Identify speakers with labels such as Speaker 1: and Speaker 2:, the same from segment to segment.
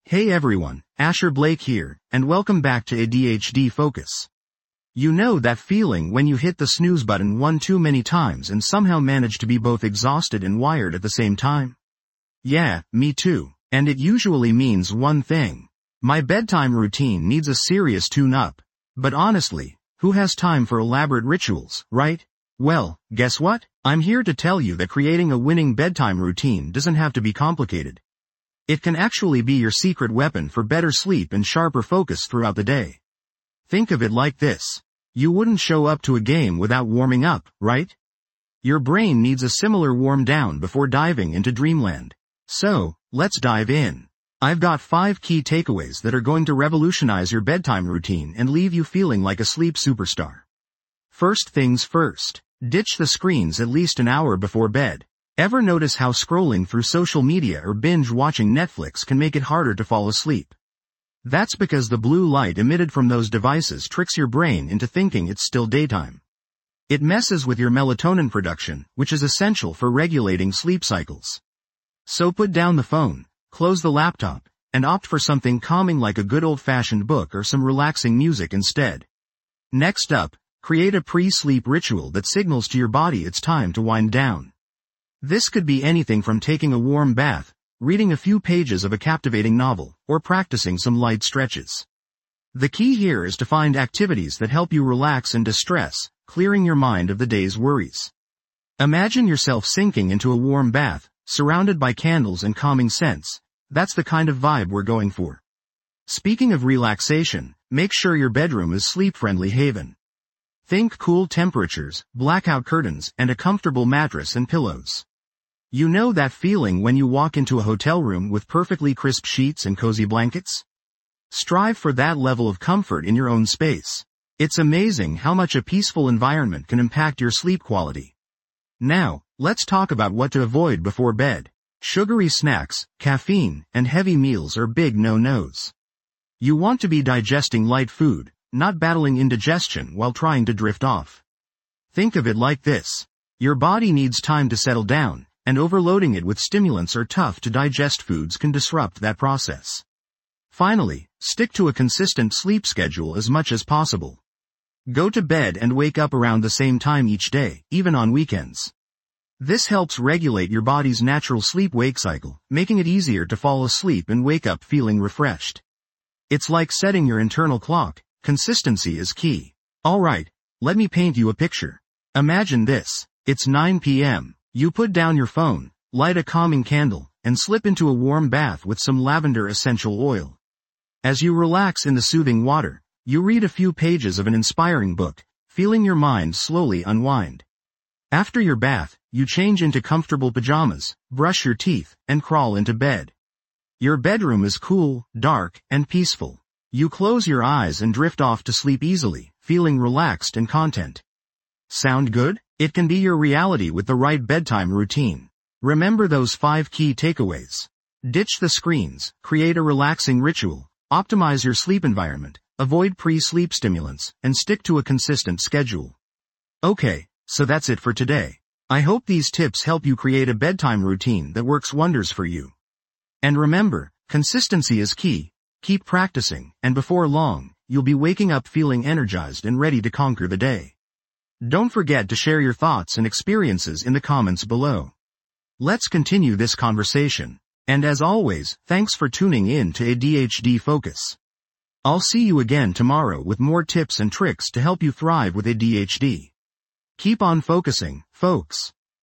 Speaker 1: Hey everyone, Asher Blake here, and welcome back to ADHD Focus. You know that feeling when you hit the snooze button one too many times and somehow manage to be both exhausted and wired at the same time? Yeah, me too, and it usually means one thing. My bedtime routine needs a serious tune-up. But honestly, who has time for elaborate rituals, right? Well, guess what? I'm here to tell you that creating a winning bedtime routine doesn't have to be complicated. It can actually be your secret weapon for better sleep and sharper focus throughout the day. Think of it like this. You wouldn't show up to a game without warming up, right? Your brain needs a similar warm down before diving into dreamland. So, let's dive in. I've got 5 key takeaways that are going to revolutionize your bedtime routine and leave you feeling like a sleep superstar. First things first. Ditch the screens at least an hour before bed. Ever notice how scrolling through social media or binge-watching Netflix can make it harder to fall asleep? That's because the blue light emitted from those devices tricks your brain into thinking it's still daytime. It messes with your melatonin production, which is essential for regulating sleep cycles. So put down the phone, close the laptop, and opt for something calming like a good old-fashioned book or some relaxing music instead. Next up, create a pre-sleep ritual that signals to your body it's time to wind down. This could be anything from taking a warm bath, reading a few pages of a captivating novel, or practicing some light stretches. The key here is to find activities that help you relax and distress, clearing your mind of the day's worries. Imagine yourself sinking into a warm bath, surrounded by candles and calming scents. That's the kind of vibe we're going for. Speaking of relaxation, make sure your bedroom is sleep-friendly haven. Think cool temperatures, blackout curtains, and a comfortable mattress and pillows. You know that feeling when you walk into a hotel room with perfectly crisp sheets and cozy blankets? Strive for that level of comfort in your own space. It's amazing how much a peaceful environment can impact your sleep quality. Now, let's talk about what to avoid before bed. Sugary snacks, caffeine, and heavy meals are big no-nos. You want to be digesting light food, not battling indigestion while trying to drift off. Think of it like this. Your body needs time to settle down, and overloading it with stimulants or tough-to-digest foods can disrupt that process. Finally, stick to a consistent sleep schedule as much as possible. Go to bed and wake up around the same time each day, even on weekends. This helps regulate your body's natural sleep-wake cycle, making it easier to fall asleep and wake up feeling refreshed. It's like setting your internal clock. Consistency is key. Alright, let me paint you a picture. Imagine this. It's 9 p.m. You put down your phone, light a calming candle, and slip into a warm bath with some lavender essential oil. As you relax in the soothing water, you read a few pages of an inspiring book, feeling your mind slowly unwind. After your bath, you change into comfortable pajamas, brush your teeth, and crawl into bed. Your bedroom is cool, dark, and peaceful. You close your eyes and drift off to sleep easily, feeling relaxed and content. Sound good? It can be your reality with the right bedtime routine. Remember those 5 key takeaways. Ditch the screens, create a relaxing ritual, optimize your sleep environment, avoid pre-sleep stimulants, and stick to a consistent schedule. Okay, so that's it for today. I hope these tips help you create a bedtime routine that works wonders for you. And remember, consistency is key. Keep practicing, and before long, you'll be waking up feeling energized and ready to conquer the day. Don't forget to share your thoughts and experiences in the comments below. Let's continue this conversation. And as always, thanks for tuning in to ADHD Focus. I'll see you again tomorrow with more tips and tricks to help you thrive with ADHD. Keep on focusing, folks.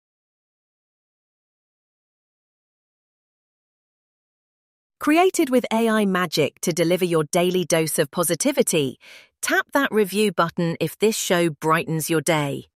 Speaker 2: Created with AI magic to deliver your daily dose of positivity, tap that review button if this show brightens your day.